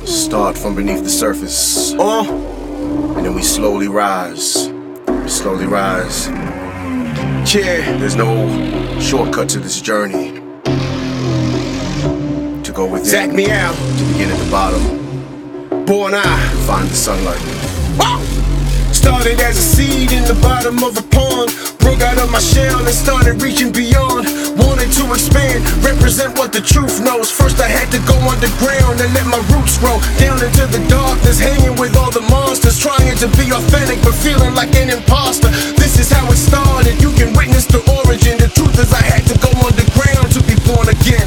Start from beneath the surface, and then we slowly rise. We slowly rise. Yeah, there's no shortcut to this journey. To go within, Zach me out. to begin at the bottom, Born I find the sunlight. started as a seed in the bottom of a pond. Broke out of my shell and started reaching beyond. Wanted to expand, represent what the truth knows. First I had to go underground and let my roots grow. Down into the darkness, hanging with all the monsters. Trying to be authentic but feeling like an imposter. This is how it started, you can witness the origin. The truth is I had to go underground to be born again.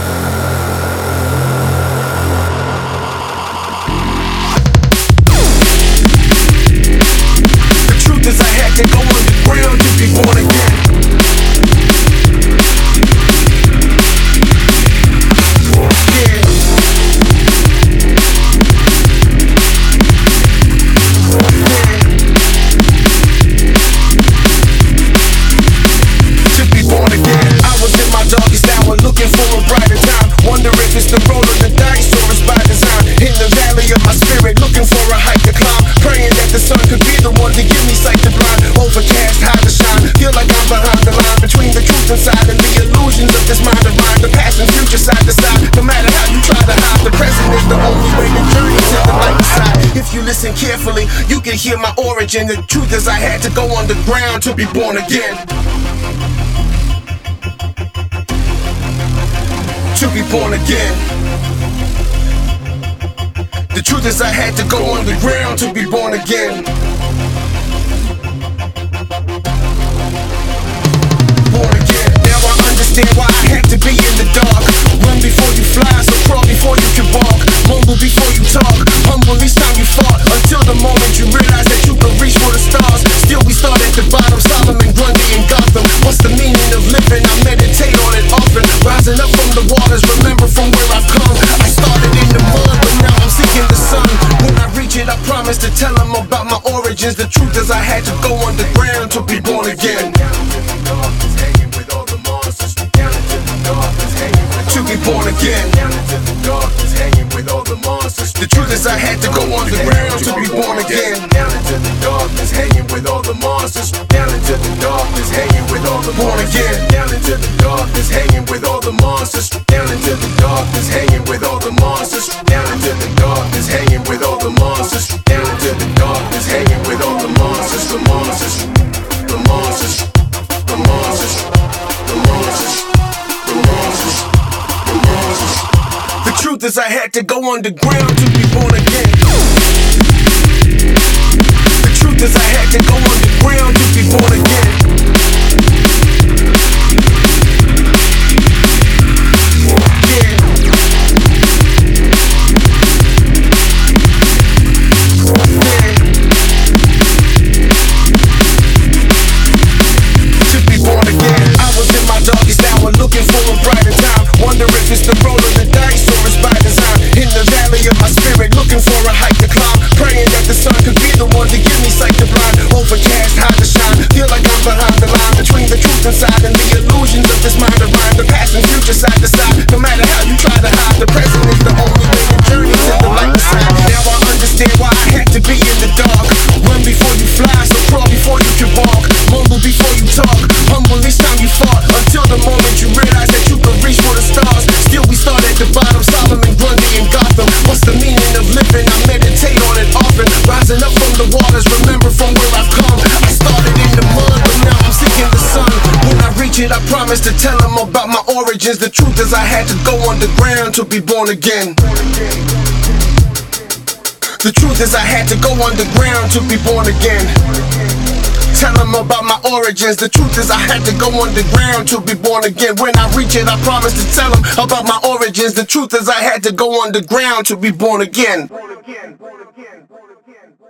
Cause I had to go underground to be born again. Yeah. To be born again. I was in my darkest hour looking for a brighter time. Wonder if it's the roll of the dice or it's by design. In the valley of my spirit looking for a height to climb. Praying that the sun could be the one to give me sight to blind. Overcast, high to shine. Feel like I'm behind the line between the truth inside and the illusions of this mind of mine. The past and future side to side. No matter how you try to hide, the present is the only way to journey to the light side. If you listen carefully, you can hear my origin. The truth is I had to go underground to be born again. To be born again. The truth is I had to go underground to be born again. Born again. Now I understand why I had to be in the dark. Run before you fly, so crawl before you can walk. Mumble before you talk, humble each time you fought. Until the moment you realize that you can reach for the stars. Still we start at the bottom, Solomon, Grundy, and Gotham. What's the meaning of living? I meditate on it often. Rising up from the waters, remember from where I've come. I started in the mud, but now I'm seeking the sun. When I reach it, I promise to tell them about my origins. The truth is I had to go underground to be born again. To be born again. The truth is I had to go underground to be born again. Down into the darkness, hanging with all the monsters. Down into the darkness, hanging with all the Born again. Down into the darkness, hanging with all the monsters. Down into the darkness, hanging with all the monsters. Down into the darkness, hanging with all the monsters. Down into the darkness, hanging with all the monsters. The monsters, the monsters, the monsters, the monsters, the monsters, the monsters. The truth is I had to go underground to be born again. The truth is I had to go underground to be born again. Yeah. To be born again. I was in my darkest hour looking for a brighter time. Wonder if it's the roll of the dice or it's by design. In the valley of my spirit looking for a height to climb. Praying that the sun could be the one to give me sight to blind. Overcast, high to shine. Feel like I'm behind the line between the truth inside and the illusions of this mind of mine. The past and future side to side. No matter how you try to hide, the present is the only way to journey to the light side. Now I understand why I had to be in the dark. Run before you fly, so crawl before you can walk. Mumble before you talk, humble each time you fought. Until the moment you realize that you can reach for the stars. Still we start at the bottom, Solomon, Grundy, and Gotham. What's the meaning of living? I meditate on it often. Rising up from the waters, remember from where I've come. I started in the mud, but now I'm seeking the sun. When I reach it, I promise to tell them about my origins. The truth is I had to go underground to be born again. The truth is I had to go underground to be born again. Tell them about my origins. The truth is I had to go underground to be born again. When I reach it, I promise to tell them about my origins. The truth is I had to go underground to be born again.